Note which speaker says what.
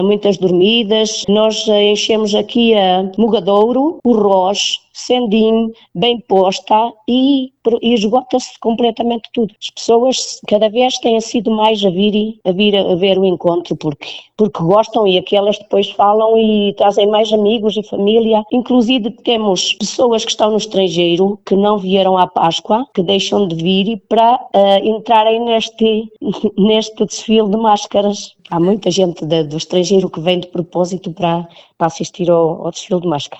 Speaker 1: muitas dormidas. Nós enchemos aqui a Mugadouro, o Roche, Sendim, bem posta e esgota-se completamente tudo. As pessoas cada vez têm sido mais a vir a ver o encontro porque gostam e aquelas depois falam e trazem mais amigos e família. Inclusive temos pessoas que estão no estrangeiro que não vieram à Páscoa, que deixam de vir para entrarem neste desfile de máscaras. Há muita gente do estrangeiro que vem de propósito para assistir ao desfile de máscaras.